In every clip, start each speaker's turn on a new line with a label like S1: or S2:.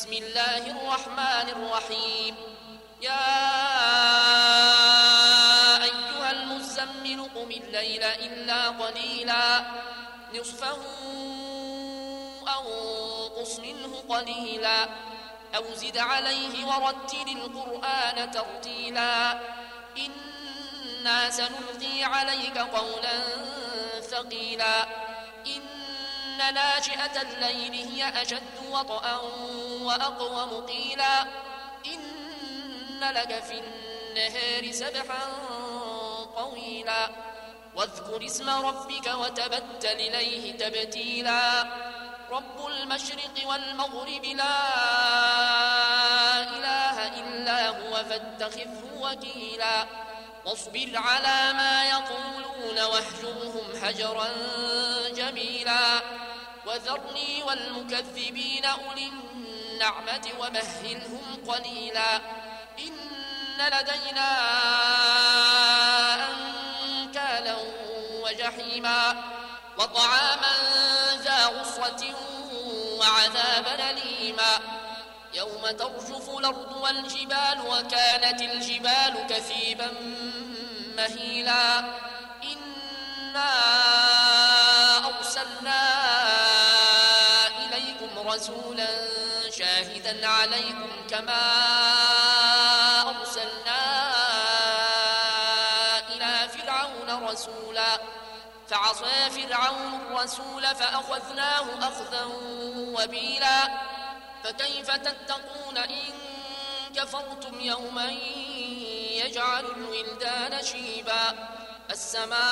S1: بسم الله الرحمن الرحيم يا أيها المزمل قم الليل إلا قليلا نصفه أو انقص منه قليلا أو زد عليه ورتل القرآن ترتيلا إنا سنلقي عليك قولا ثقيلا إن ناشئة الليل هي أشد وطئا وأقوم قيلا إن لك في النهار سبحا طويلا واذكر اسم ربك وتبتل إليه تبتيلا رب المشرق والمغرب لا إله إلا هو فاتخذه وكيلا واصبر على ما يقولون واهجرهم هجرا جميلا وذرني والمكذبين أولي النعمة ومهلهم قليلا إن لدينا أنكالا وجحيما وطعاما ذا غصة وعذابا أليما يوم ترجف الأرض والجبال وكانت الجبال كثيبا مهيلا إنا أرسلنا إليكم رسولا شاهدا عليكم كما أرسلنا إلى فرعون رسولا فعصى فرعون الرسول فأخذناه أخذا وبيلا فكيف تتقون إن كفرتم يوما يجعل الولدان شيبا السماء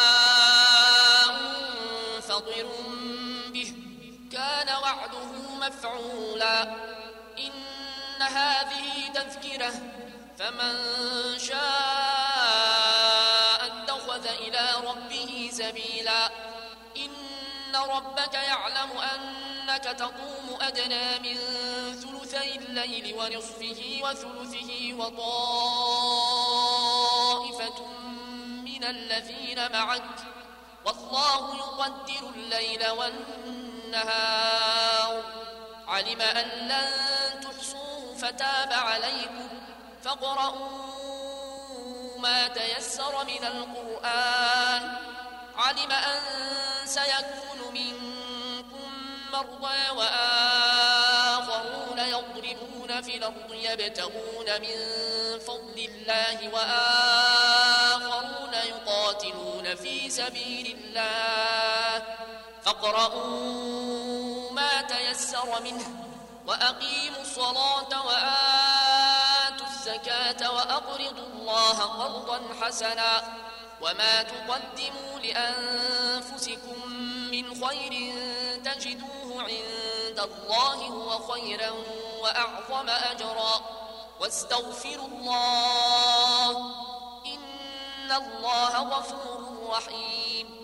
S1: منفطر به كان وعده مفعولا إن هذه تذكرة فمن شاء اتخذ إلى ربه سبيلا إن ربك يعلم أنك تقوم أدنى من ثلثي الليل ونصفه وثلثه وطائفة من الذين معك والله يقدر الليل والنهار علم أن لن تحصوه فتاب عليكم فاقرؤوا ما تيسر من القرآن علم أن سيكون منكم مرضى وآخرون يضربون في الأرض يبتغون من فضل الله وآخرون يقاتلون في سبيل الله فاقرؤوا ما تيسر منه وأقيموا الصلاة وآتوا الزكاة وأقرضوا الله قرضا حسنا وما تقدموا لأنفسكم من خير تجدوه عند الله هو خيرا وأعظم أجرا واستغفروا الله إن الله غفور رحيم